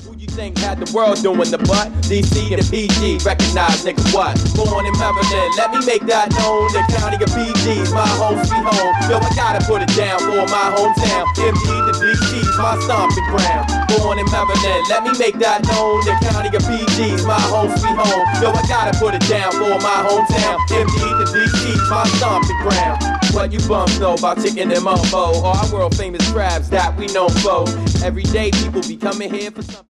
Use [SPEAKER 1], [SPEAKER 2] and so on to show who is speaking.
[SPEAKER 1] Who you think had the world doing the butt? DC and PG, recognize nigga what? Born in Maryland, let me make that known. The county of PG's my home sweet home. Yo, I gotta put it down for my hometown. MD to DC's my stomping ground. Born in Maryland, let me make that known. The county of PG's my home sweet home. Yo, I gotta put it down for my hometown. MD to DC's my stomping ground. What you bums know about chicken and mumbo? Or our world famous crabs that we know for. Every day people be coming here for something.